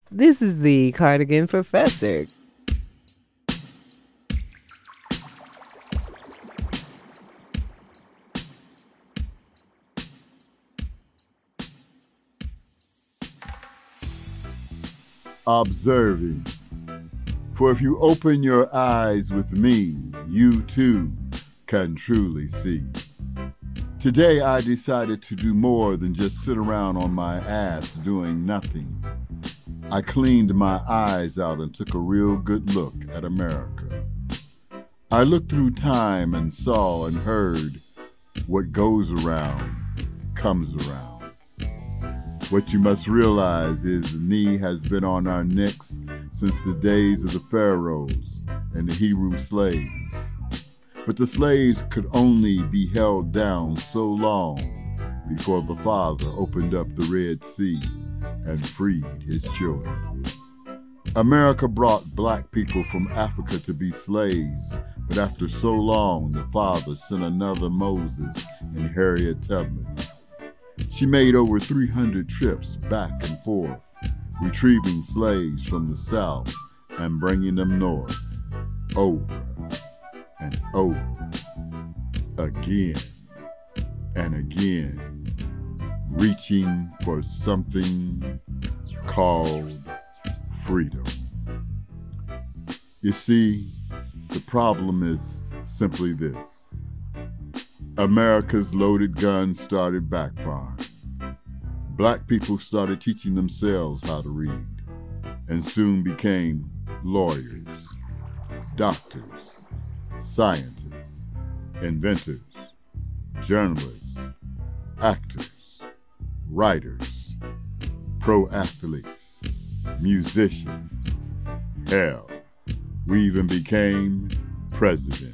This is the Cardigan Professor. Observing. For if you open your eyes with me, you too can truly see. Today I decided to do more than just sit around on my ass doing nothing. I cleaned my eyes out and took a real good look at America. I looked through time and saw and heard what goes around comes around. What you must realize is the knee has been on our necks since the days of the pharaohs and the Hebrew slaves. But the slaves could only be held down so long before the Father opened up the Red Sea and freed his children. America brought black people from Africa to be slaves, but after so long, the Father sent another Moses and Harriet Tubman. She made over 300 trips back and forth, retrieving slaves from the South and bringing them north, over and over, again and again, reaching for something called freedom. You see, the problem is simply this. America's loaded guns started backfiring. Black people started teaching themselves how to read and soon became lawyers, doctors, scientists, inventors, journalists, actors, writers, pro athletes, musicians. Hell, we even became president.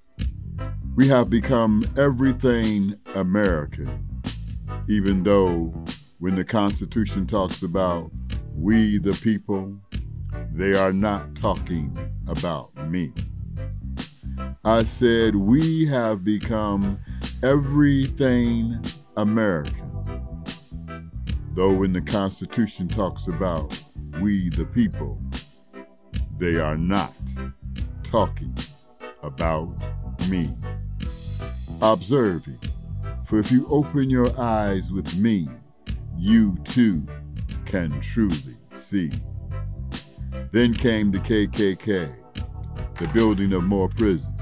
We have become everything American, even though when the Constitution talks about we the people, they are not talking about me. I said we have become everything American, though when the Constitution talks about we the people, they are not talking about me. Observing, for if you open your eyes with me, you too can truly see. Then came the KKK, the building of more prisons,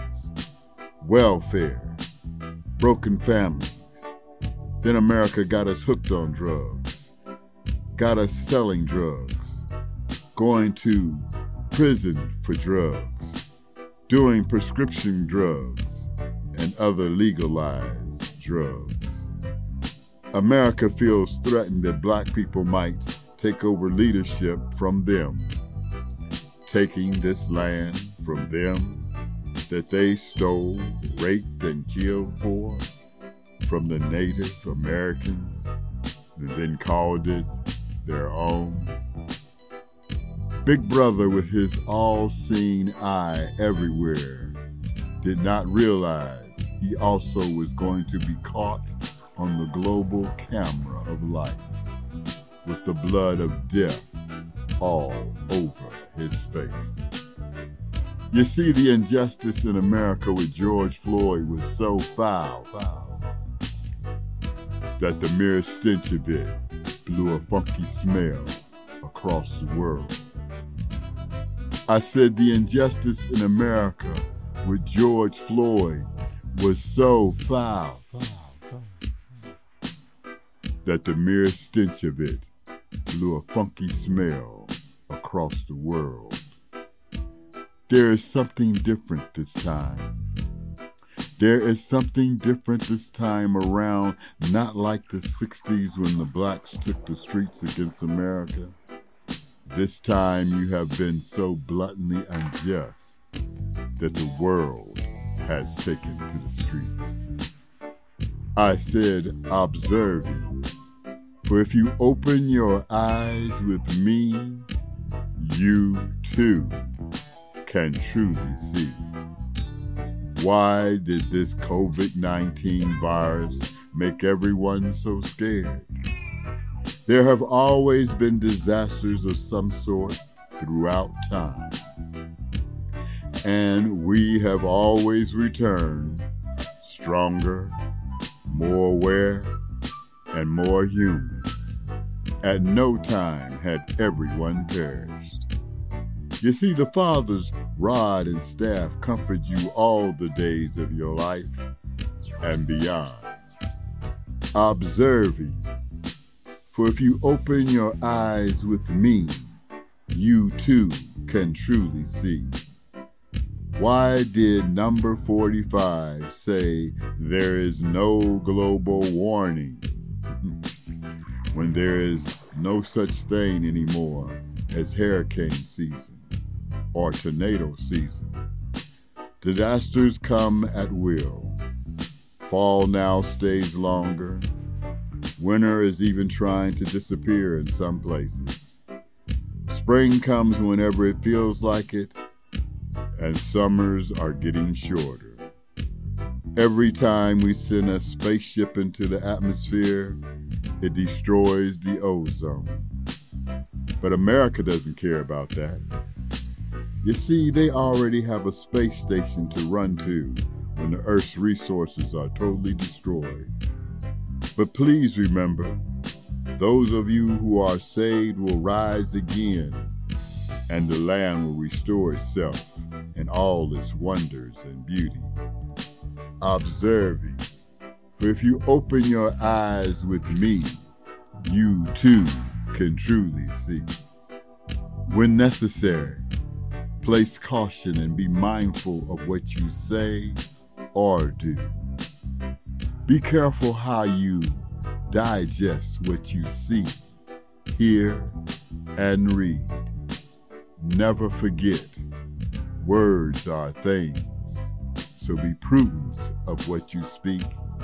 welfare, broken families. Then America got us hooked on drugs, got us selling drugs, going to prison for drugs, doing prescription drugs, and other legalized drugs. America feels threatened that black people might take over leadership from them, taking this land from them that they stole, raped, and killed for from the Native Americans and then called it their own. Big Brother with his all-seeing eye everywhere did not realize he also was going to be caught on the global camera of life with the blood of death all over his face. You see, the injustice in America with George Floyd was so foul that the mere stench of it blew a funky smell across the world. I said the injustice in America with George Floyd was so foul that the mere stench of it blew a funky smell across the world. There is something different this time. There is something different this time around, not like the 60s when the blacks took the streets against America. This time you have been so bluntly unjust that the world has taken to the streets. I said, observing, for if you open your eyes with me, you too can truly see. Why did this COVID-19 virus make everyone so scared? There have always been disasters of some sort throughout time, and we have always returned stronger, more aware, and more human. At no time had everyone perished. You see, the Father's rod and staff comfort you all the days of your life and beyond. Observing, for if you open your eyes with me, you too can truly see. Why did number 45 say there is no global warming when there is no such thing anymore as hurricane season or tornado season? Disasters come at will. Fall now stays longer. Winter is even trying to disappear in some places. Spring comes whenever it feels like it, and summers are getting shorter. Every time we send a spaceship into the atmosphere, it destroys the ozone. But America doesn't care about that. You see, they already have a space station to run to when the Earth's resources are totally destroyed. But please remember, those of you who are saved will rise again, and the land will restore itself in all its wonders and beauty. Observing, for if you open your eyes with me, you too can truly see. When necessary, place caution and be mindful of what you say or do. Be careful how you digest what you see, hear, and read. Never forget, words are things, so be prudent of what you speak.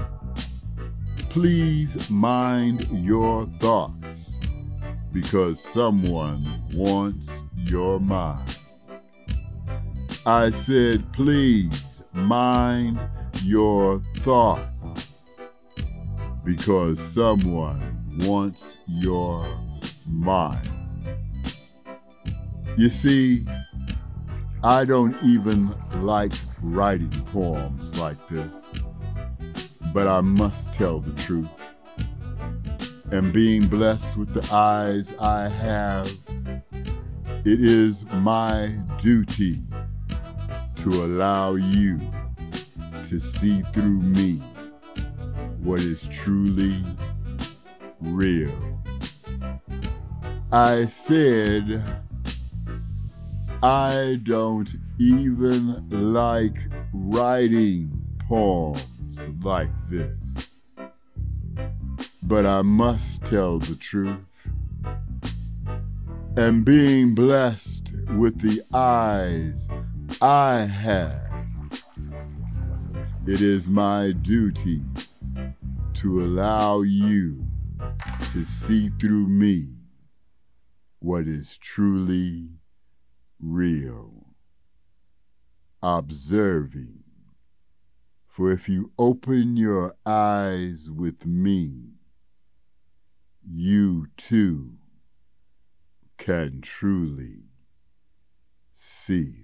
Please mind your thoughts, because someone wants your mind. I said, please mind your thoughts, because someone wants your mind. You see, I don't even like writing poems like this, but I must tell the truth. And being blessed with the eyes I have, it is my duty to allow you to see through me what is truly real. I said, I don't even like writing poems like this, but I must tell the truth. And being blessed with the eyes I have, it is my duty to allow you to see through me what is truly real. Observing, for if you open your eyes with me, you too can truly see.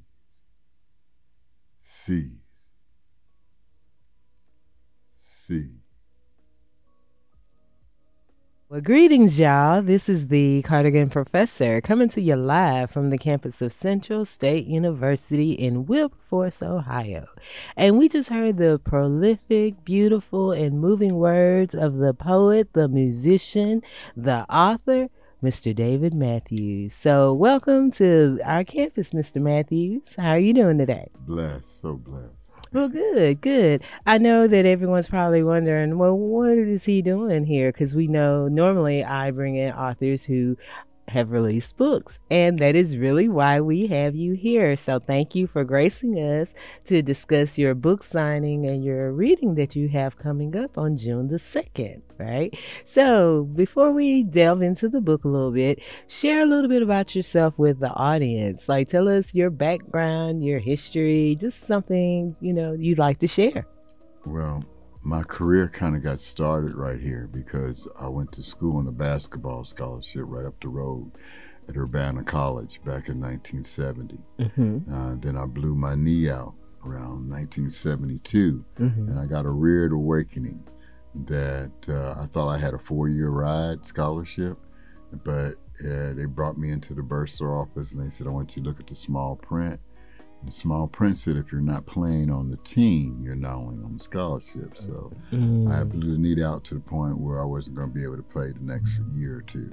Well, greetings, y'all. This is the Cardigan Professor coming to you live from the campus of Central State University in Wilberforce, Ohio. And we just heard the prolific, beautiful, and moving words of the poet, the musician, the author, Mr. David Matthews. So welcome to our campus, Mr. Matthews. How are you doing today? Blessed, so blessed. Well, good. I know that everyone's probably wondering, well, what is he doing here? Because we know normally I bring in authors who have released books, and that is really why we have you here. So thank you for gracing us to discuss your book signing and your reading that you have coming up on June the 2nd, right? So before we delve into the book a little bit, share a little bit about yourself with the audience. Like, tell us your background, your history, just something, you'd like to share. Well, My career kind of got started right here because I went to school on a basketball scholarship right up the road at Urbana College back in 1970. Then I blew my knee out around 1972, and I got a weird awakening that I thought I had a 4-year ride scholarship, but they brought me into the bursar office and they said, I want you to look at the small print. The small print said if you're not playing on the team, you're not only on the scholarship. So I blew the knee out to the point where I wasn't going to be able to play the next year or two.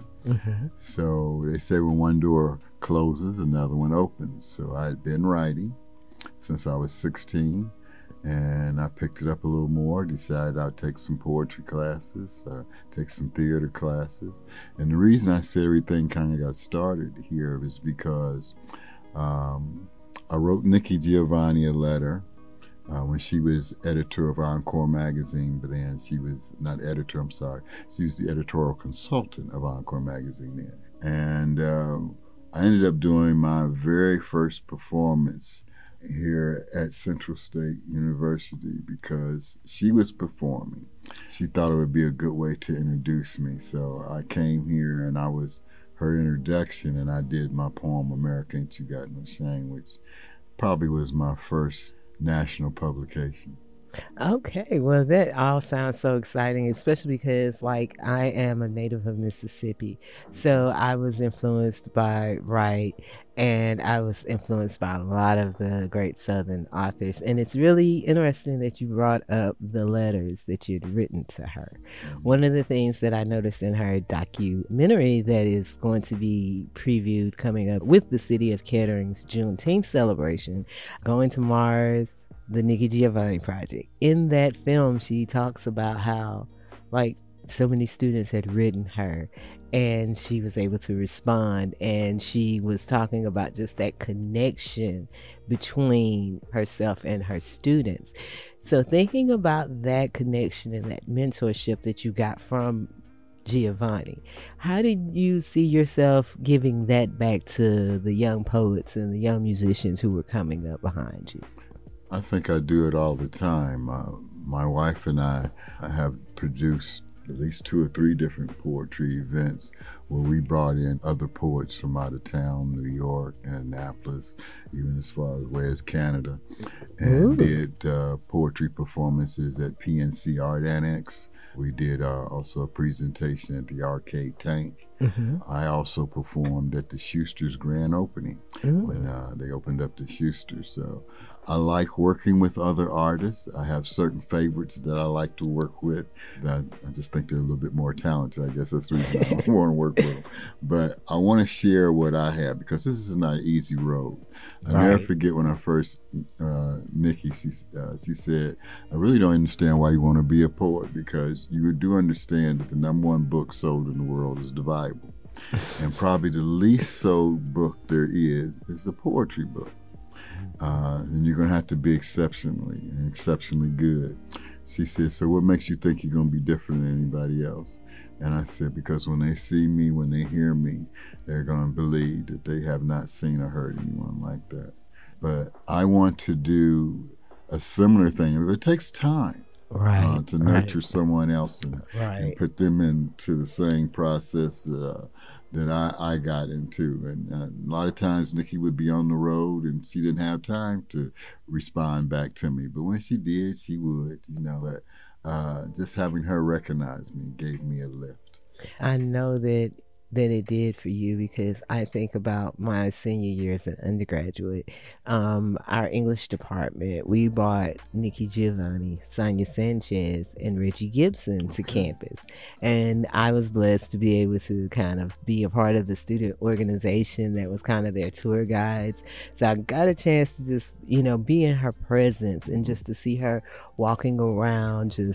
So they say when one door closes, another one opens. So I had been writing since I was 16, and I picked it up a little more, decided I'd take some poetry classes, take some theater classes. And the reason I said everything kind of got started here is because I wrote Nikki Giovanni a letter when she was editor of Encore magazine, but then she was not editor, I'm sorry. She was the editorial consultant of Encore magazine then. And I ended up doing my very first performance here at Central State University because she was performing. She thought it would be a good way to introduce me. So I came here and I was her introduction, and I did my poem, America Ain't You Got No Shame, which probably was my first national publication. Okay, well, that all sounds so exciting, especially because, like, I am a native of Mississippi, so I was influenced by Wright, and I was influenced by a lot of the great Southern authors, and it's really interesting that you brought up the letters that you'd written to her. One of the things that I noticed in her documentary that is going to be previewed coming up with the City of Kettering's Juneteenth celebration, Going to Mars, the Nikki Giovanni Project. In that film, she talks about how, like, so many students had written her and she was able to respond, and she was talking about just that connection between herself and her students. So thinking about that connection and that mentorship that you got from Giovanni, how did you see yourself giving that back to the young poets and the young musicians who were coming up behind you? I think I do it all the time. My wife and I have produced at least 2 or 3 different poetry events where we brought in other poets from out of town, New York, Annapolis, even as far away as Canada, and did poetry performances at PNC Art Annex. We did also a presentation at the Arcade Tank. I also performed at the Schuster's grand opening when they opened up the Schuster's. So I like working with other artists. I have certain favorites that I like to work with. That I just think they're a little bit more talented. I guess that's the reason I don't want to work with them. But I want to share what I have because this is not an easy road. I never forget when I first, Nikki, she said, I really don't understand why you want to be a poet because you do understand that the #1 book sold in the world is the Bible. And probably the least sold book there is a poetry book. And you're going to have to be exceptionally good. She said, so what makes you think you're going to be different than anybody else? And I said, because when they see me, when they hear me, they're going to believe that they have not seen or heard anyone like that. But I want to do a similar thing. It takes time to nurture someone else and put them into the same process that I got into. And a lot of times Nikki would be on the road and she didn't have time to respond back to me. But when she did, she would, But just having her recognize me gave me a lift. I know that it did for you because I think about my senior year as an undergraduate. Our English department, we brought Nikki Giovanni, Sonia Sanchez, and Reggie Gibson to campus. And I was blessed to be able to kind of be a part of the student organization that was kind of their tour guides. So I got a chance to just, be in her presence and just to see her walking around just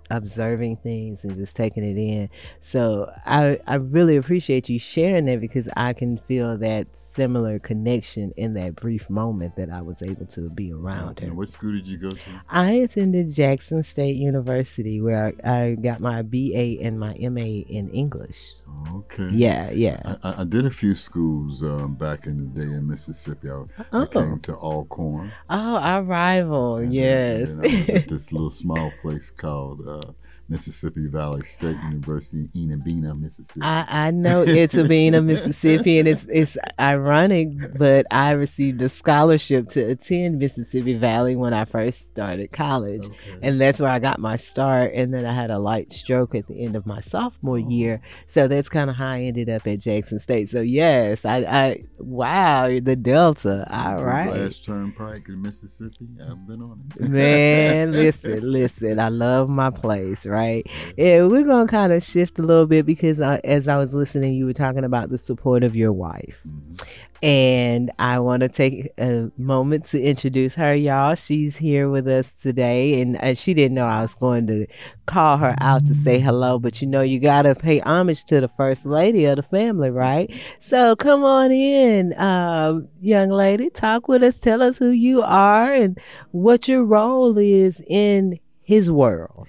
observing things and just taking it in. So I really appreciate you sharing that, because I can feel that similar connection in that brief moment that I was able to be around her. And what school did you go to? I attended Jackson State University, where I got my BA and my MA in English. Okay. Yeah. I did a few schools back in the day in Mississippi. I came to Alcorn. Oh, our rival, yes. And I was at this little small place called Mississippi Valley State University in Enabena, Mississippi. I know Enabena, Mississippi, and it's ironic, but I received a scholarship to attend Mississippi Valley when I first started college. Okay. And that's where I got my start, and then I had a light stroke at the end of my sophomore year. So that's kind of how I ended up at Jackson State. So yes, I wow, the Delta. All right. Last Turnpike in Mississippi, I've been on it. Man, listen, I love my place, right? Yeah, we're going to kind of shift a little bit, because as I was listening, you were talking about the support of your wife. Mm-hmm. And I want to take a moment to introduce her, y'all. She's here with us today, and she didn't know I was going to call her out to say hello, but you got to pay homage to the first lady of the family, right? So come on in, young lady, talk with us, tell us who you are and what your role is in his world.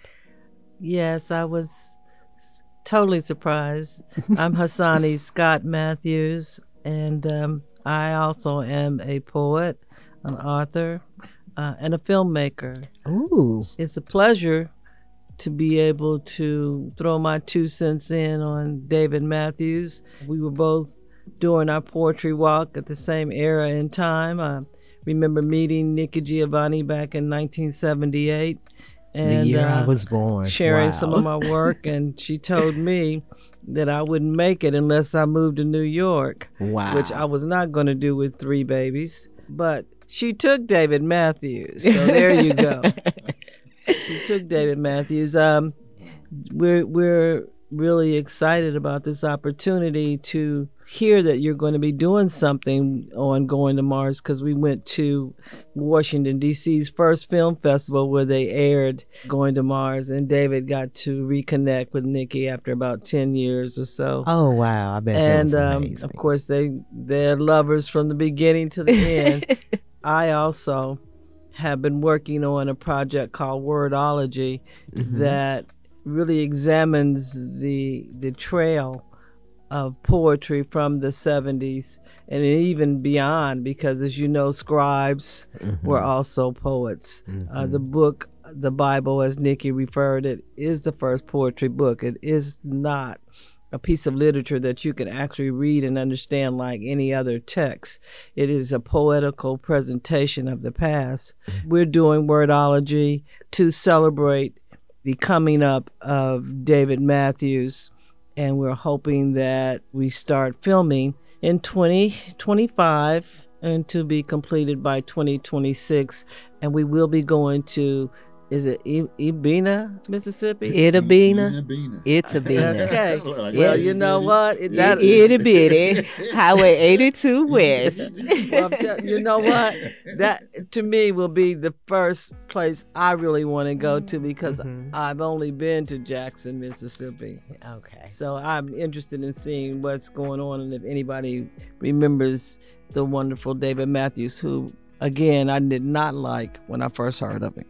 Yes, I was totally surprised. I'm Hassani Scott Matthews, and I also am a poet, an author, and a filmmaker. Ooh. It's a pleasure to be able to throw my 2 cents in on David Matthews. We were both doing our poetry walk at the same era in time. I remember meeting Nikki Giovanni back in 1978. And the year I was born. Sharing some of my work, and she told me that I wouldn't make it unless I moved to New York. Wow. Which I was not going to do with 3 babies. But she took David Matthews. So there you go. She took David Matthews. We're really excited about this opportunity to hear that you're going to be doing something on Going to Mars, because we went to Washington, D.C.'s first film festival where they aired Going to Mars, and David got to reconnect with Nikki after about 10 years or so. Oh, wow. I bet that was amazing. Of course, they're lovers from the beginning to the end. I also have been working on a project called Wordology that really examines the trail of poetry from the 70s and even beyond, because as you know, scribes were also poets. The book, the Bible, as Nikki referred it, is the first poetry book. It is not a piece of literature that you can actually read and understand like any other text. It is a poetical presentation of the past. We're doing Wordology to celebrate the coming up of David Matthews, and we're hoping that we start filming in 2025 and to be completed by 2026. And we will be going to, is it Enabena, Mississippi? Itabena. Okay. Well, you know what? Itty bitty. Highway 82 West. Well, you know what? That, to me, will be the first place I really want to go to, because I've only been to Jackson, Mississippi. Okay. So I'm interested in seeing what's going on, and if anybody remembers the wonderful David Matthews, who, again, I did not like when I first heard of him.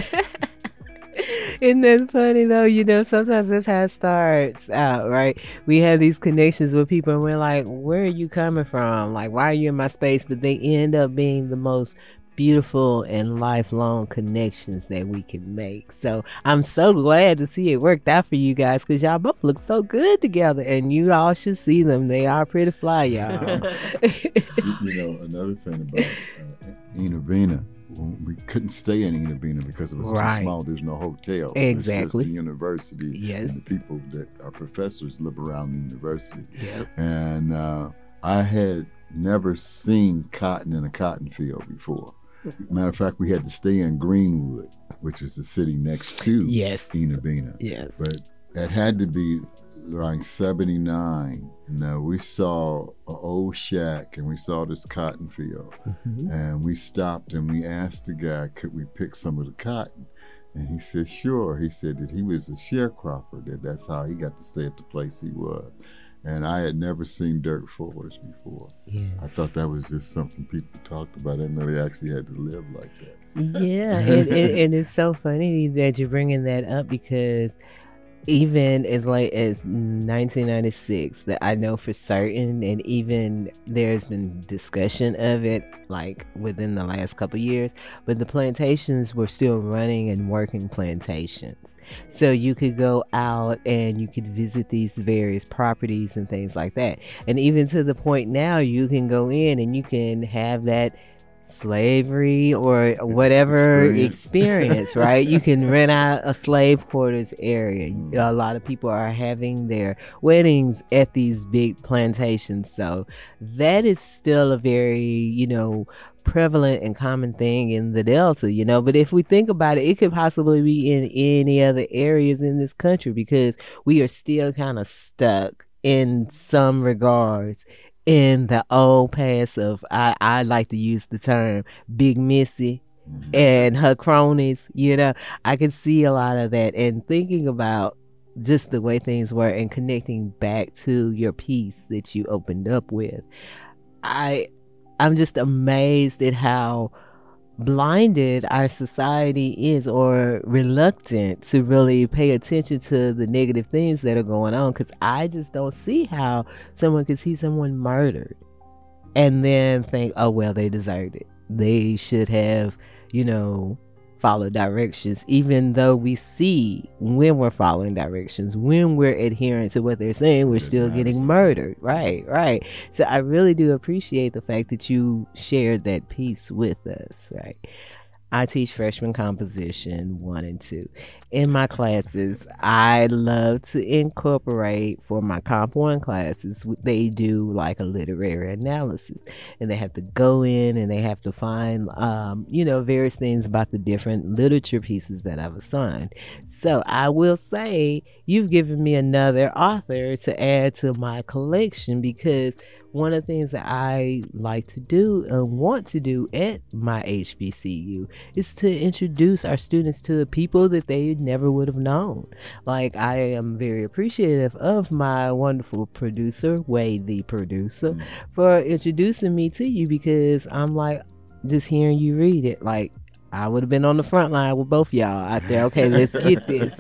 Isn't that funny though? Sometimes that's how it starts out, right? We have these connections with people and we're like, where are you coming from? Like, why are you in my space? But they end up being the most beautiful and lifelong connections that we can make. So I'm so glad to see it worked out for you guys, because y'all both look so good together, and you all should see them. They are pretty fly, y'all. Another thing about Enabena, we couldn't stay in Enabena because it was too small. There's no hotel. Exactly. It's just the university. Yes. And the people that are professors live around the university. Yep. And I had never seen cotton in a cotton field before. Matter of fact, we had to stay in Greenwood, which was the city next to Enabena. Yes. But it had to be around 79. Now we saw an old shack and we saw this cotton field. And we stopped and we asked the guy, could we pick some of the cotton? And he said, sure. He said that he was a sharecropper, that's how he got to stay at the place he was. And I had never seen dirt floors before. Yes. I thought that was just something people talked about. I didn't know they actually had to live like that. Yeah, and it's so funny that you're bringing that up, because even as late as 1996, that I know for certain, and even there's been discussion of it like within the last couple of years, but the plantations were still running and working plantations. So you could go out and you could visit these various properties and things like that. And even to the point now, you can go in and you can have that slavery or whatever experience, right? You can rent out a slave quarters area. A lot of people are having their weddings at these big plantations. So that is still a very, prevalent and common thing in the Delta, but if we think about it, it could possibly be in any other areas in this country, because we are still kind of stuck in some regards in the old past of, I like to use the term Big Missy and her cronies. I can see a lot of that, and thinking about just the way things were and connecting back to your piece that you opened up with. I'm just amazed at how blinded our society is, or reluctant to really pay attention to the negative things that are going on, because I just don't see how someone could see someone murdered and then think, oh well, they deserved it, they should have follow directions, even though we see when we're following directions, when we're adhering to what they're saying, we're still getting murdered. Right. So I really do appreciate the fact that you shared that piece with us, right? I teach freshman composition 1 and 2. In my classes, I love to incorporate, for my Comp 1 classes, they do like a literary analysis, and they have to go in and they have to find, various things about the different literature pieces that I've assigned. So I will say you've given me another author to add to my collection, because one of the things that I like to do and want to do at my HBCU is to introduce our students to people that they never would have known. Like, I am very appreciative of my wonderful producer, Wade the producer, for introducing me to you, because I'm like, just hearing you read it, like, I would have been on the front line with both y'all out there. Okay, let's get this,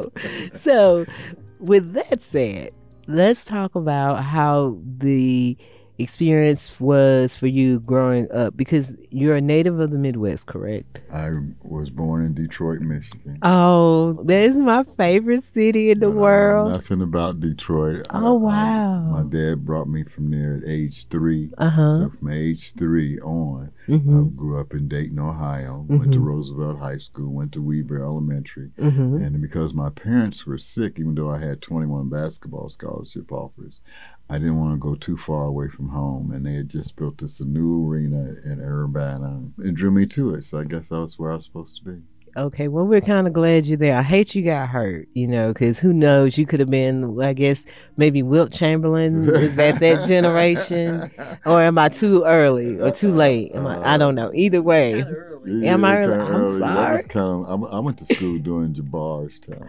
So with that said, let's talk about how the experience was for you growing up, because you're a native of the Midwest, correct? I was born in Detroit, Michigan. Oh, that is my favorite city in the world. I know nothing about Detroit. Oh, wow. My dad brought me from there at age 3. Uh-huh. So from age 3 on, I grew up in Dayton, Ohio, went to Roosevelt High School, went to Weber Elementary. And because my parents were sick, even though I had 21 basketball scholarship offers, I didn't want to go too far away from home, and they had just built this new arena in Urbana. It drew me to it, so I guess that was where I was supposed to be. Okay, well, we're kind of glad you're there. I hate you got hurt, because who knows? You could have been, I guess, maybe Wilt Chamberlain. Is that generation? Or am I too early or too late? I don't know. Either way. Am I early? I'm sorry. I went to school during Jabbar's time.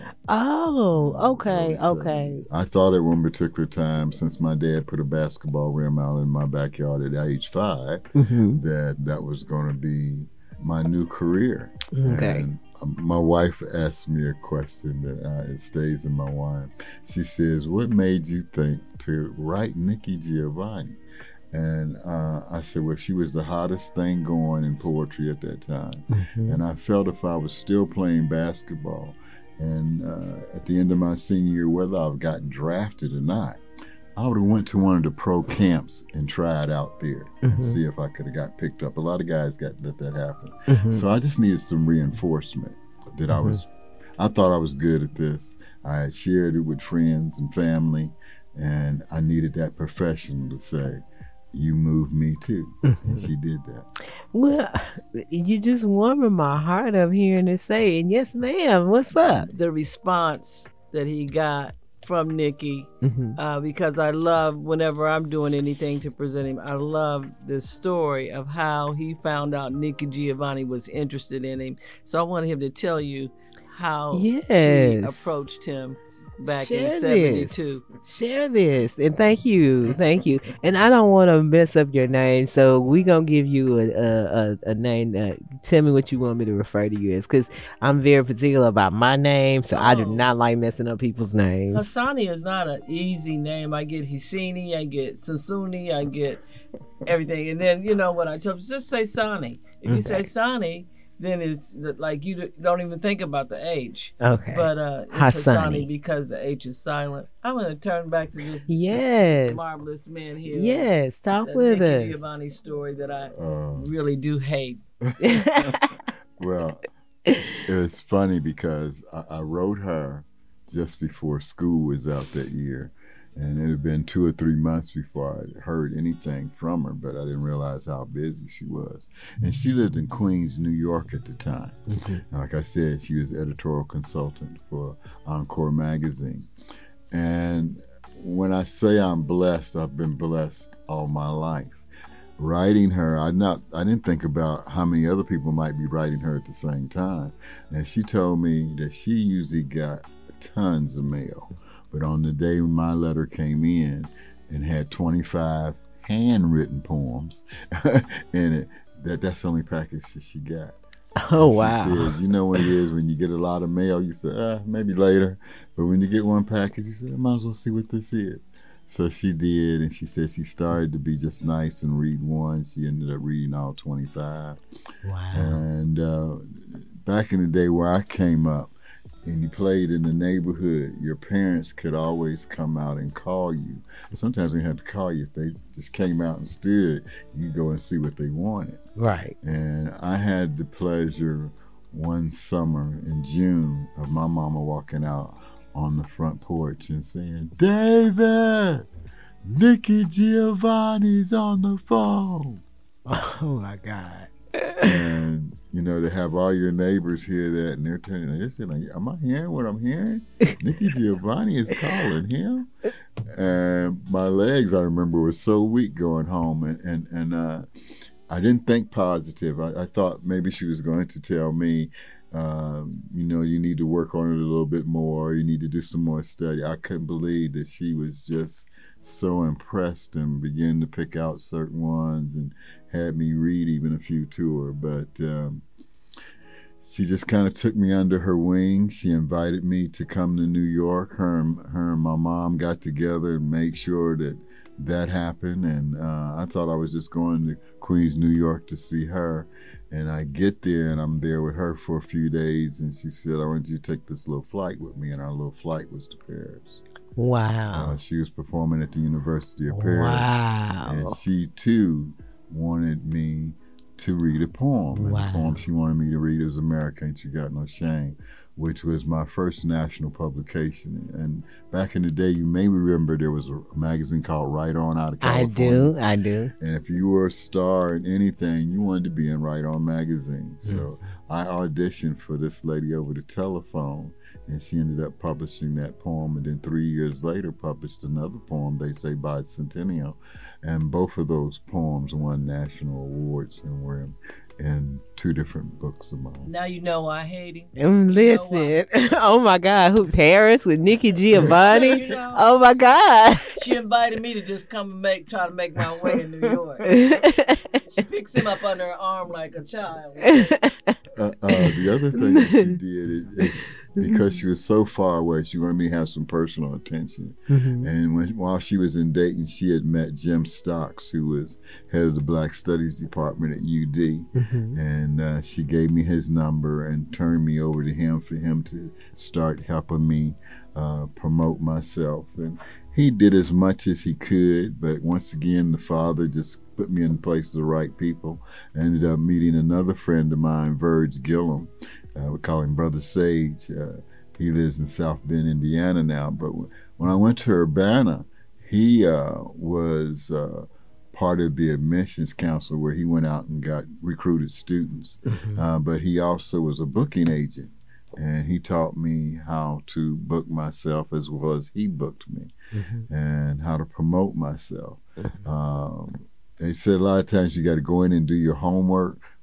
Oh, okay. I thought at one particular time, since my dad put a basketball rim out in my backyard at age 5, that was going to be my new career. Okay. And my wife asked me a question that it stays in my mind. She says, what made you think to write Nikki Giovanni? And I said, well, she was the hottest thing going in poetry at that time. And I felt if I was still playing basketball, and at the end of my senior year, whether I've gotten drafted or not, I would have went to one of the pro camps and tried out there and see if I could have got picked up. A lot of guys let that happen. So I just needed some reinforcement that I thought I was good at this. I had shared it with friends and family, and I needed that professional to say, you moved me too. And she did that. Well, you just warming my heart up hearing it say, and yes, ma'am, what's up? The response that he got from Nikki, because I love, whenever I'm doing anything to present him, I love this story of how he found out Nikki Giovanni was interested in him. So I wanted him to tell you how Yes. she approached him back in Share 72. Share this. And thank you. Thank you. And I don't want to mess up your name, so we going to give you a name. Tell me what you want me to refer to you as, because I'm very particular about my name, so I do not like messing up people's names. Hassani is not an easy name. I get Hissini, I get Sunsuni, I get everything. And then, you know what I told you, just say Sani. If you say Sani, then it's like you don't even think about the H. Okay. But it's Hassani because the H is silent. I'm going to turn back to this marvelous man here. Yes, talk with Nicky us. Giovanni's story that I really do hate. Well, it's funny because I wrote her just before school was out that year. And it had been 2 or 3 months before I heard anything from her, but I didn't realize how busy she was. And she lived in Queens, New York at the time. And like I said, she was editorial consultant for Encore magazine. And when I say I'm blessed, I've been blessed all my life. Writing her, I didn't think about how many other people might be writing her at the same time. And she told me that she usually got tons of mail. But on the day when my letter came in and had 25 handwritten poems in it, that's the only package that she got. Oh, and wow. She says, you know what it is when you get a lot of mail, you say, maybe later. But when you get one package, you say, I might as well see what this is. So she did, and she said she started to be just nice and read one. She ended up reading all 25. Wow. And back in the day where I came up, and you played in the neighborhood, your parents could always come out and call you. Sometimes they had to call you. If they just came out and stood, you could go and see what they wanted. Right. And I had the pleasure one summer in June of my mama walking out on the front porch and saying, David, Nicky Giovanni's on the phone. Oh, my God. And, you know, to have all your neighbors hear that, and they're turning, they're saying, am I hearing what I'm hearing? Nicky Giovanni is calling him. And my legs, I remember, were so weak going home. And I didn't think positive. I thought maybe she was going to tell me, you know, you need to work on it a little bit more. You need to do some more study. I couldn't believe that she was just so impressed and began to pick out certain ones and had me read even a few to her. But she just kind of took me under her wing. She invited me to come to New York. Her and my mom got together and made sure that happened. And I thought I was just going to Queens, New York to see her. And I get there, and I'm there with her for a few days. And she said, I want you to take this little flight with me. And our little flight was to Paris. Wow. She was performing at the University of Paris. Wow. And she, too, wanted me to read a poem. And the poem she wanted me to read was America Ain't You Got No Shame, which was my first national publication. And back in the day, you may remember there was a magazine called Right On out of California. I do. And if you were a star in anything, you wanted to be in Right On magazine. So I auditioned for this lady over the telephone, and she ended up publishing that poem, and then 3 years later published another poem, They Say Bicentennial. And both of those poems won national awards and were in 2 different books of mine. Now you know I hate him. Listen, oh my God, who Paris with Nicky Giovanni? You know, oh my God. She invited me to just come and try to make my way in New York. She picks him up under her arm like a child. The other thing that she did is because she was so far away, she wanted me to have some personal attention. And while she was in Dayton, she had met Jim Stocks, who was head of the Black Studies Department at UD. And she gave me his number and turned me over to him for him to start helping me promote myself. And he did as much as he could, but once again, the father just put me in place of the right people. I ended up meeting another friend of mine, Verge Gillum. We call him Brother Sage. He lives in South Bend, Indiana now. But when I went to Urbana, he was part of the admissions council where he went out and got recruited students. But he also was a booking agent. And he taught me how to book myself as well as he booked me, and how to promote myself. They said a lot of times you got to go in and do your homework,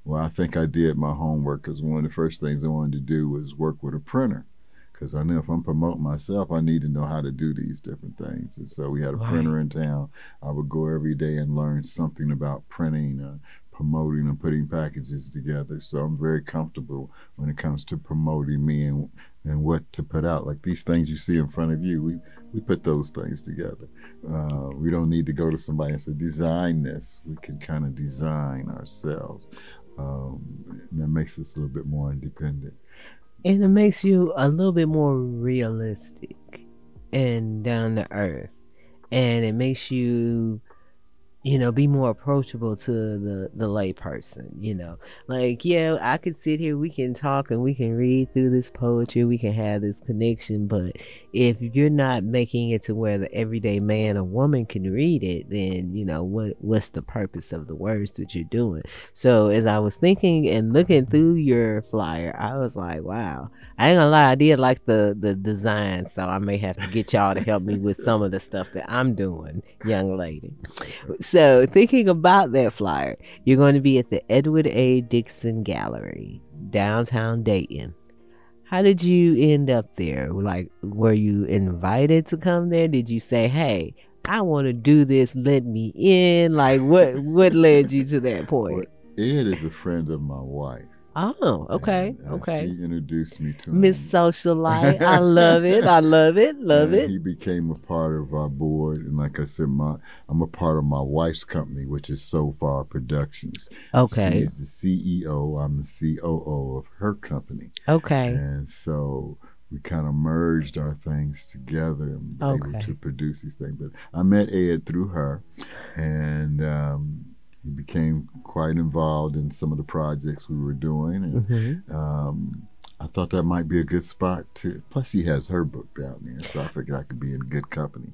Well, I think I did my homework because one of the first things I wanted to do was work with a printer. Because I knew if I'm promoting myself, I need to know how to do these different things. And so we had a printer in town. I would go every day and learn something about printing, promoting and putting packages together. So I'm very comfortable when it comes to promoting me and what to put out. Like these things you see in front of you, we put those things together. We don't need to go to somebody and say, design this. We can kind of design ourselves. And that makes us a little bit more independent. And it makes you a little bit more realistic and down to earth. And it makes you, be more approachable to the lay person, Like, yeah, I could sit here, we can talk and we can read through this poetry, we can have this connection, but if you're not making it to where the everyday man or woman can read it, then, what's the purpose of the words that you're doing? So as I was thinking and looking through your flyer, I was like, wow. I ain't gonna lie, I did like the design, so I may have to get y'all to help me with some of the stuff that I'm doing, young lady. So thinking about that flyer, you're going to be at the Edward A. Dixon Gallery, downtown Dayton. How did you end up there? Like, were you invited to come there? Did you say, hey, I want to do this, let me in? Like, what led you to that point? Well, Ed is a friend of my wife. Oh, okay, okay. She introduced me to him. Miss Socialite, I love it, love it. He became a part of our board, and like I said, I'm a part of my wife's company, which is So Far Productions. Okay. She's the CEO, I'm the COO of her company. Okay. And so we kind of merged our things together and were able to produce these things. But I met Ed through her, and he became quite involved in some of the projects we were doing. And I thought that might be a good spot to. Plus, he has her book down there, so I figured I could be in good company.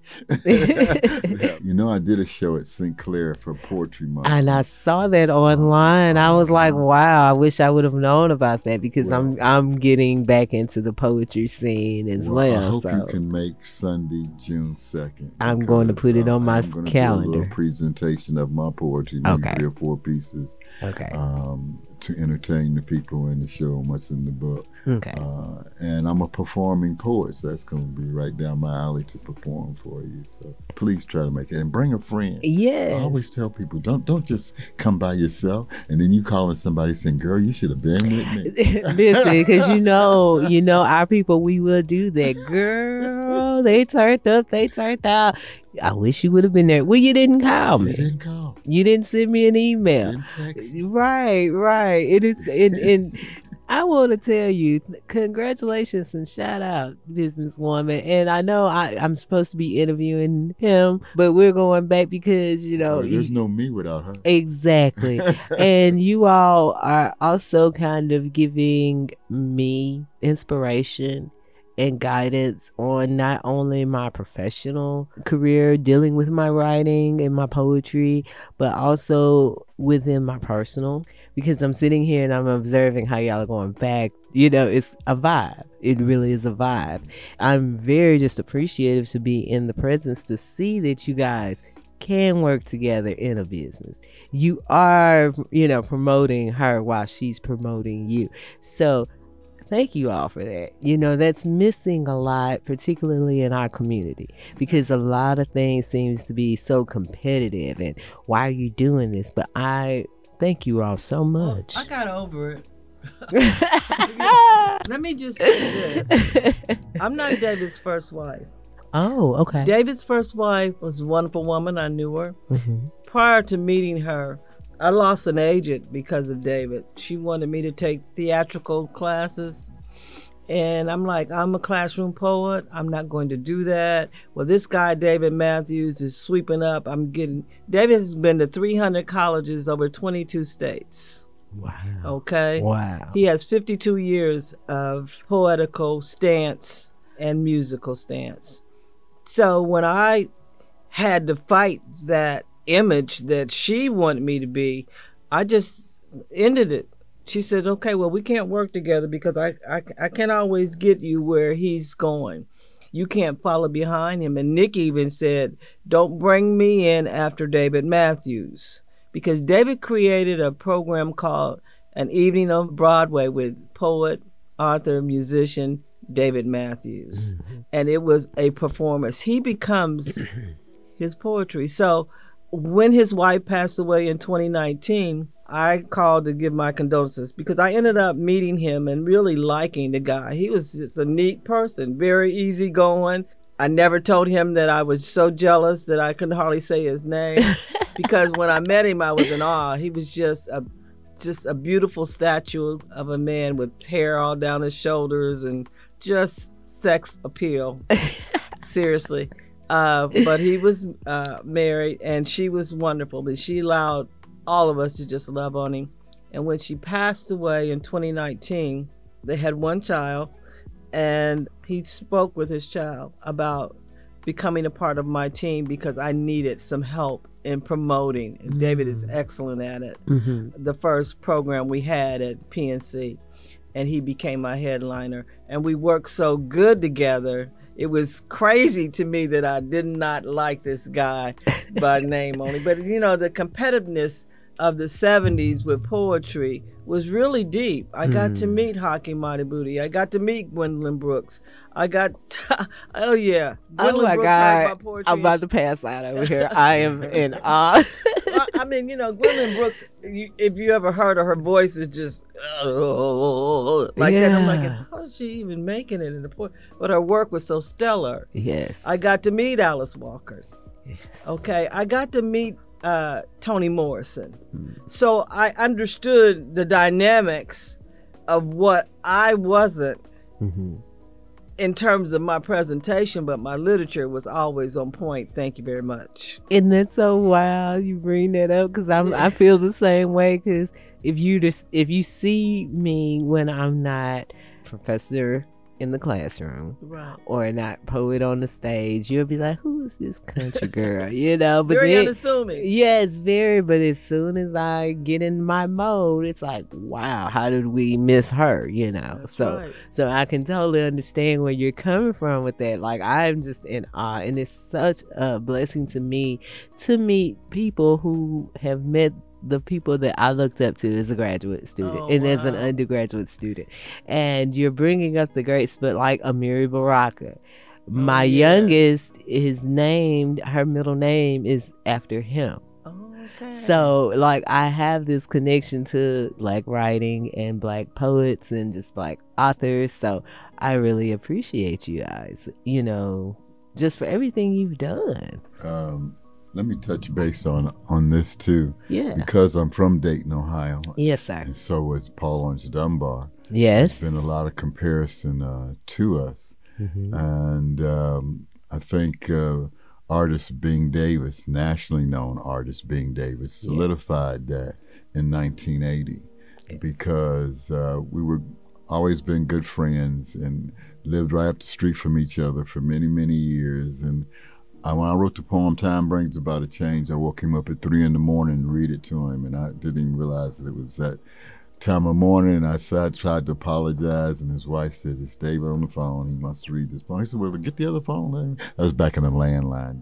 I did a show at St. Clair for Poetry Month. And I saw that online. I was like, wow, I wish I would have known about that because I'm getting back into the poetry scene as well. I hope you can make Sunday, June 2nd. I'm going to put it on my calendar. Do a little presentation of my poetry, maybe 3 or 4 pieces. Okay. To entertain the people and to show them what's in the book. Okay. And I'm a performing poet, so that's going to be right down my alley to perform for you. So please try to make it and bring a friend. Yes. I always tell people, don't just come by yourself and then you calling somebody saying, "Girl, you should have been with me." Listen, because you know our people, we will do that. Girl, they turned up, they turned out. I wish you would have been there. Well, you didn't call me. You didn't call. You didn't send me an email. Didn't text. Right. It is, and I want to tell you, congratulations and shout out, businesswoman. And I know I'm supposed to be interviewing him, but we're going back because, there's no me without her. Exactly. And you all are also kind of giving me inspiration and guidance on not only my professional career dealing with my writing and my poetry, but also within my personal, because I'm sitting here and I'm observing how y'all are going back. It's a vibe. It really is a vibe. I'm very just appreciative to be in the presence to see that you guys can work together in a business. You are, promoting her while she's promoting you. So thank you all for that. That's missing a lot, particularly in our community, because a lot of things seems to be so competitive and why are you doing this? But I thank you all so much. I got over it. Let me just say this. I'm not David's first wife. Oh, okay. David's first wife was a wonderful woman. I knew her. Prior to meeting her, I lost an agent because of David. She wanted me to take theatrical classes. And I'm like, I'm a classroom poet. I'm not going to do that. Well, this guy, David Matthews, is sweeping up. David has been to 300 colleges over 22 states. Wow. Okay? Wow. He has 52 years of poetical stance and musical stance. So when I had to fight that image that she wanted me to be, I just ended it. She said, okay, well, we can't work together because I can't always get you where he's going. You can't follow behind him. And Nick even said, don't bring me in after David Matthews, because David created a program called An Evening on Broadway with poet, author, musician David Matthews. And it was a performance. He becomes his poetry. So when his wife passed away in 2019, I called to give my condolences because I ended up meeting him and really liking the guy. He was just a neat person, very easygoing. I never told him that I was so jealous that I couldn't hardly say his name because when I met him, I was in awe. He was just a beautiful statue of a man with hair all down his shoulders and just sex appeal. Seriously. But he was married, and she was wonderful. But she allowed all of us to just love on him. And when she passed away in 2019, they had one child, and he spoke with his child about becoming a part of my team because I needed some help in promoting. And David is excellent at it. The first program we had at PNC, and he became my headliner. And we worked so good together. It was crazy to me that I did not like this guy by name only. But, you know, the competitiveness of the 70s with poetry was really deep. I got to meet Hakeem Madhubuti. I got to meet Gwendolyn Brooks. I got, oh yeah. Gwendolyn my Brooks God. I'm about to pass out over here. I am in awe. I mean, you know, Gwendolyn Brooks, if you ever heard her voice is just like that. I'm like, how is she even making it in the poem? But her work was so stellar. Yes. I got to meet Alice Walker. Yes. Okay. I got to meet Toni Morrison. So I understood the dynamics of what I wasn't in terms of my presentation, but my literature was always on point. Thank you very much. And that's so wild you bring that up because I feel the same way because if you see me when I'm not professor in the classroom, right, or not poet on the stage, you'll be like, who's this country girl? You know, but very then, unassuming. Yeah, it's very, but as soon as I get in my mode, it's like, wow, how did we miss her? You know, That's so right. so I can totally understand where you're coming from with that. Like, I'm just in awe, and it's such a blessing to me to meet people who have met the people that I looked up to as a graduate student and as an undergraduate student. And you're bringing up the greats, but like Amiri Baraka. My youngest is named, her middle name is after him. Okay. So like I have this connection to Black writing and Black poets and just Black authors. So I really appreciate you guys, you know, just for everything you've done. Let me touch base on this too. Yeah. Because I'm from Dayton, Ohio. Yes, sir. And so was Paul Laurence Dunbar. Yes. There's been a lot of comparison to us. And I think artist Bing Davis, nationally known artist Bing Davis, solidified that in 1980 because we were always been good friends and lived right up the street from each other for many, many years. And when I wrote the poem Time Brings About a Change, I woke him up at 3 a.m. and read it to him, and I didn't even realize that it was that time of morning. And I tried to apologize, and his wife said, "It's David on the phone. He must read this poem." He said, "Well, get the other phone." Then. That was back in the landline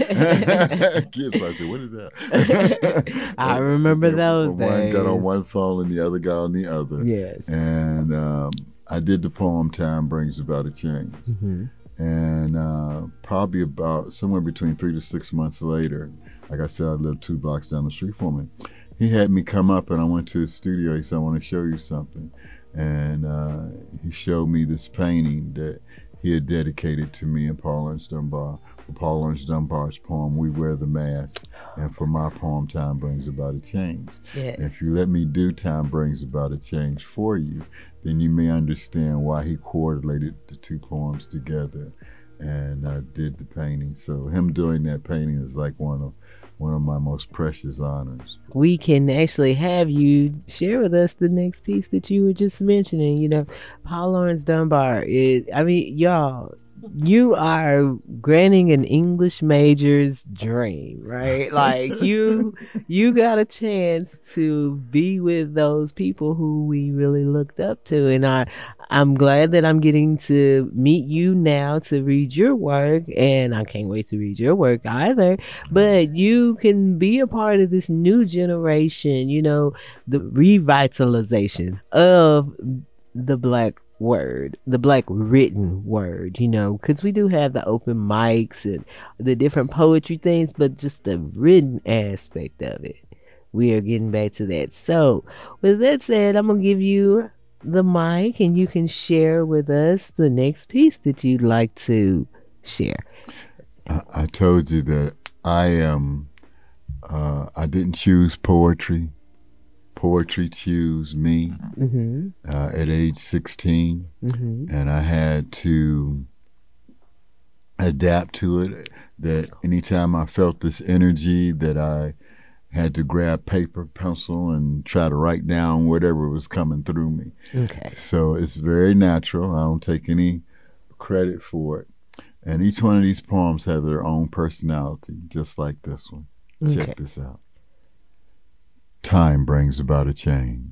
days. Kids, I said, "What is that?" I remember those days. One got on one phone and the other got on the other. Yes. And I did the poem Time Brings About a Change. And probably about somewhere between 3 to 6 months later, like I said, I lived 2 blocks down the street from him. He had me come up, and I went to his studio. He said, "I want to show you something." And he showed me this painting that he had dedicated to me and Paul Laurence Dunbar. For Paul Laurence Dunbar's poem, We Wear the Mask, and for my poem, Time Brings About a Change. Yes. And if you let me do Time Brings About a Change for you, then you may understand why he coordinated the 2 poems together and did the painting. So him doing that painting is like one of my most precious honors. We can actually have you share with us the next piece that you were just mentioning. You know, Paul Laurence Dunbar is, I mean, y'all, You are granting an English major's dream, right? Like you got a chance to be with those people who we really looked up to, and I'm glad that I'm getting to meet you now to read your work, and I can't wait to read your work either. But you can be a part of this new generation, the revitalization of the Black word, the Black written word, because we do have the open mics and the different poetry things, but just the written aspect of it. We are getting back to that. So, with that said, I'm going to give you the mic and you can share with us the next piece that you'd like to share. I told you that I didn't choose poetry. Poetry chose me at age 16, and I had to adapt to it. That anytime I felt this energy, that I had to grab paper, pencil, and try to write down whatever was coming through me. Okay. So it's very natural. I don't take any credit for it. And each one of these poems have their own personality, just like this one. Okay. Check this out. Time brings about a change.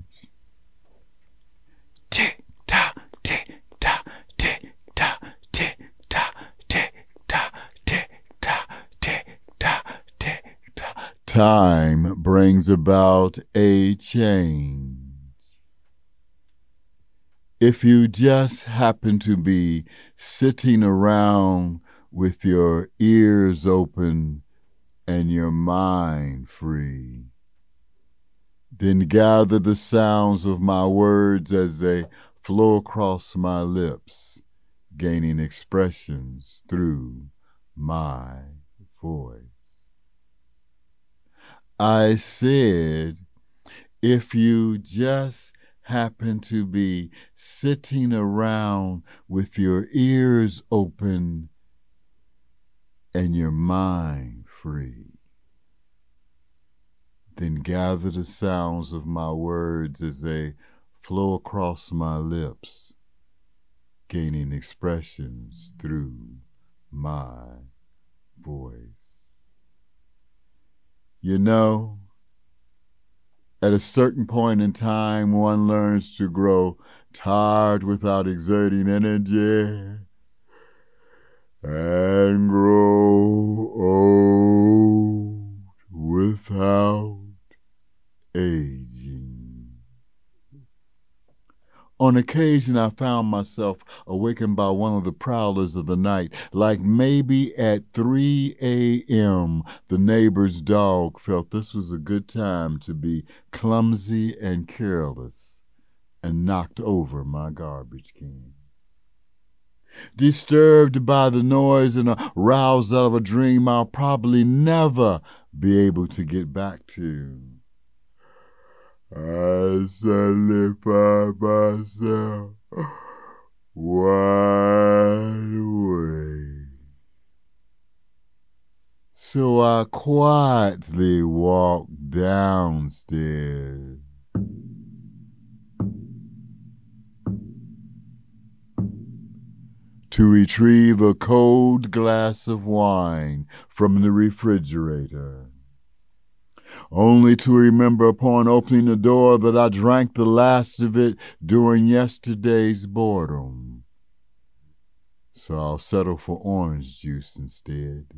Tick tock, tick tock, tick tock, tick tock, tick tock, tick tock, tick tock, tick tock. Time brings about a change. If you just happen to be sitting around with your ears open and your mind free, then gather the sounds of my words as they flow across my lips, gaining expressions through my voice. I said, if you just happen to be sitting around with your ears open and your mind free, then gather the sounds of my words as they flow across my lips, gaining expressions through my voice. You know, at a certain point in time, one learns to grow tired without exerting energy and grow old without aging. On occasion, I found myself awakened by one of the prowlers of the night, like maybe at 3 a.m. The neighbor's dog felt this was a good time to be clumsy and careless and knocked over my garbage can. Disturbed by the noise and aroused out of a dream I'll probably never be able to get back to, I suddenly find myself wide awake. So I quietly walked downstairs to retrieve a cold glass of wine from the refrigerator, only to remember upon opening the door that I drank the last of it during yesterday's boredom. So I'll settle for orange juice instead.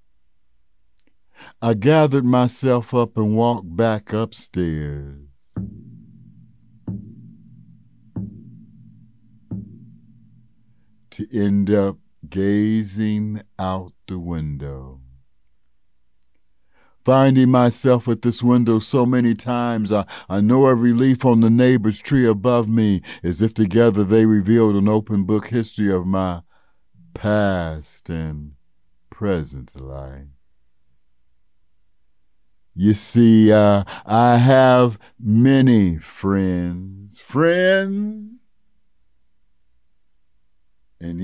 I gathered myself up and walked back upstairs. To end up gazing out the window. Finding myself at this window so many times, I know every leaf on the neighbor's tree above me, as if together they revealed an open book history of my past and present life. You see, I have many friends, and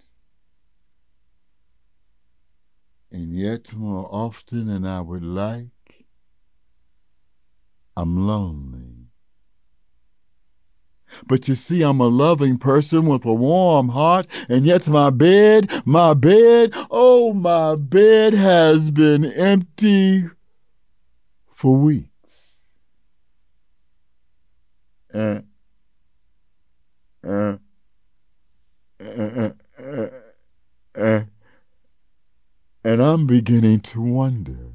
yet more often than I would like, I'm lonely. But you see, I'm a loving person with a warm heart, and yet my bed has been empty for weeks. And I'm beginning to wonder.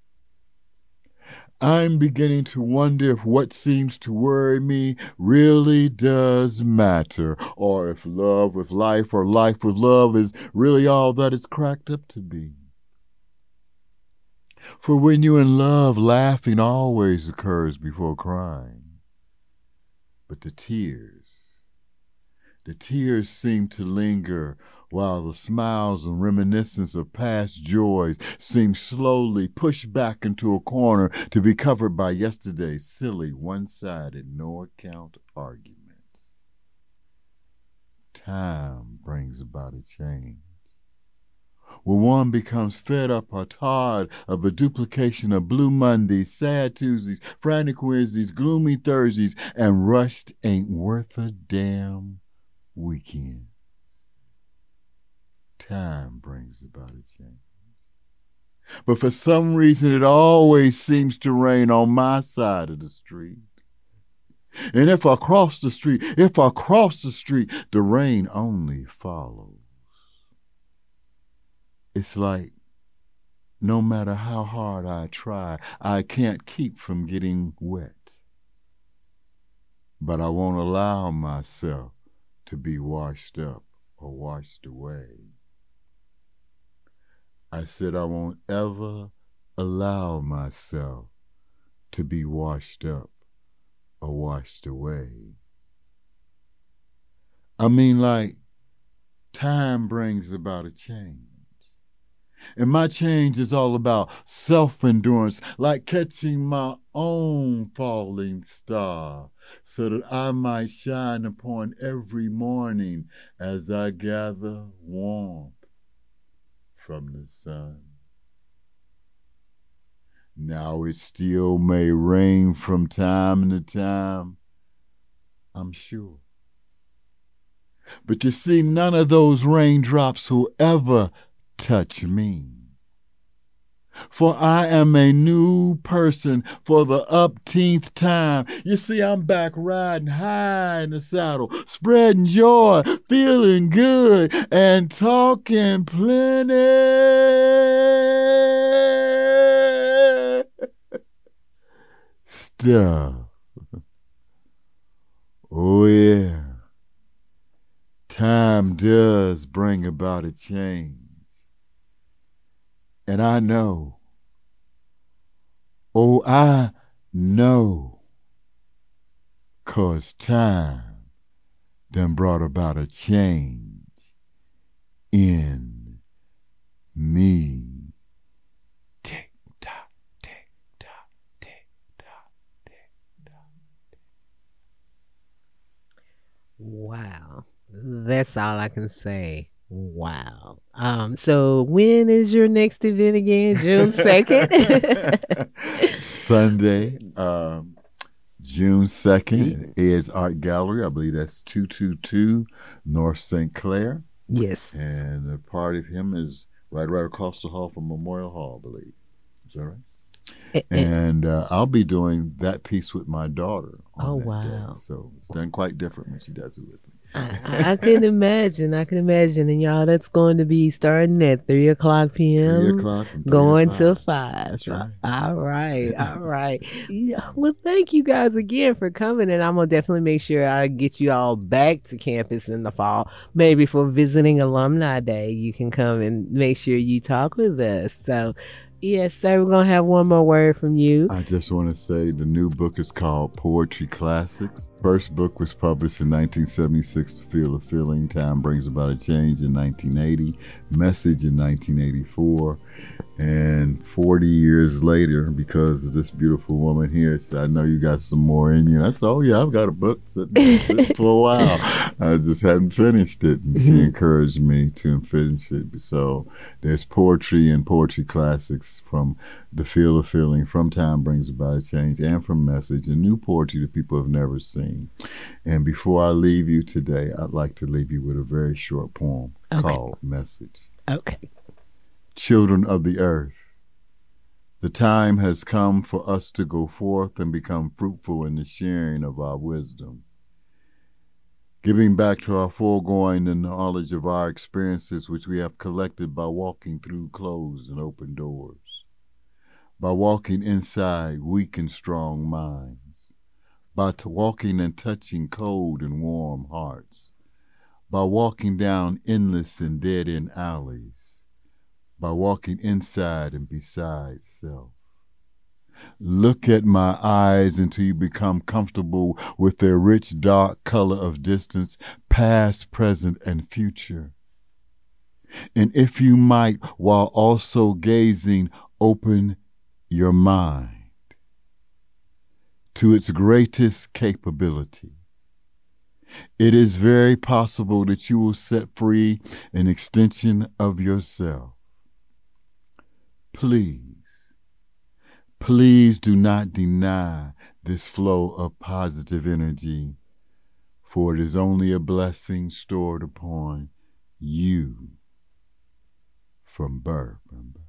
I'm beginning to wonder if what seems to worry me really does matter, or if love with life or life with love is really all that it's cracked up to be. For when you're in love, laughing always occurs before crying. But the tears seem to linger, while the smiles and reminiscence of past joys seem slowly pushed back into a corner to be covered by yesterday's silly, one-sided, no-account arguments. Time brings about a change, where one becomes fed up or tired of a duplication of Blue Mondays, sad Tuesdays, frantic Wednesdays, gloomy Thursdays, and rushed ain't worth a damn weekend. Time brings about a change. But for some reason, it always seems to rain on my side of the street. And if I cross the street, the rain only follows. It's like no matter how hard I try, I can't keep from getting wet. But I won't allow myself to be washed up or washed away. I said I won't ever allow myself to be washed up or washed away. I mean, like, time brings about a change. And my change is all about self-endurance, like catching my own falling star, so that I might shine upon every morning as I gather warmth from the sun. Now it still may rain from time to time, I'm sure. But you see, none of those raindrops will ever touch me. For I am a new person for the upteenth time. You see, I'm back riding high in the saddle, spreading joy, feeling good, and talking plenty stuff. Oh yeah, time does bring about a change. And I know, I know, 'cause time done brought about a change in me. Tick tock, tick tock, tick tock, tick tock. Wow. That's all I can say. Wow. So when is your next event again? June 2nd? Sunday, June 2nd is Art Gallery. I believe that's 222 North St. Clair. Yes. And the party of him is right across the hall from Memorial Hall, I believe. Is that right? And I'll be doing that piece with my daughter on that day. So it's done quite different when she does it with me. I can imagine. And y'all, that's going to be starting at 3 o'clock p.m. 3 o'clock. Going till 5. That's right. All right. Yeah, well, thank you guys again for coming. And I'm going to definitely make sure I get you all back to campus in the fall. Maybe for visiting alumni day, you can come and make sure you talk with us. So, yes, sir, we're going to have one more word from you. I just want to say the new book is called Poetry Classics. First book was published in 1976, To Feel the Feeling, Time Brings About a Change in 1980, Message in 1984. And 40 years later, because of this beautiful woman here, said, I know you got some more in you. And I said, oh, yeah, I've got a book sitting for a while. I just hadn't finished it. And she encouraged me to finish it. So there's poetry and poetry classics from The Field of Feeling, From Time Brings About Change, and from Message, and new poetry that people have never seen. And before I leave you today, I'd like to leave you with a very short poem called Message. Okay. Children of the earth, the time has come for us to go forth and become fruitful in the sharing of our wisdom, giving back to our foregoing the knowledge of our experiences which we have collected by walking through closed and open doors, by walking inside weak and strong minds, by walking and touching cold and warm hearts, by walking down endless and dead-end alleys, by walking inside and beside self. Look at my eyes until you become comfortable with their rich dark color of distance, past, present, and future. And if you might, while also gazing, open your mind to its greatest capability. It is very possible that you will set free an extension of yourself. Please do not deny this flow of positive energy, for it is only a blessing stored upon you from birth.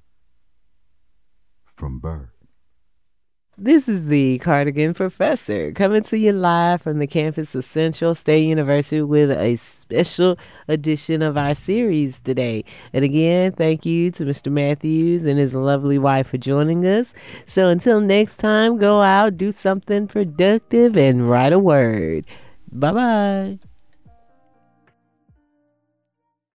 From birth. This is the Cardigan Professor coming to you live from the campus of Central State University with a special edition of our series today. And again, thank you to Mr. Matthews and his lovely wife for joining us. So until next time, go out, do something productive, and write a word. Bye-bye.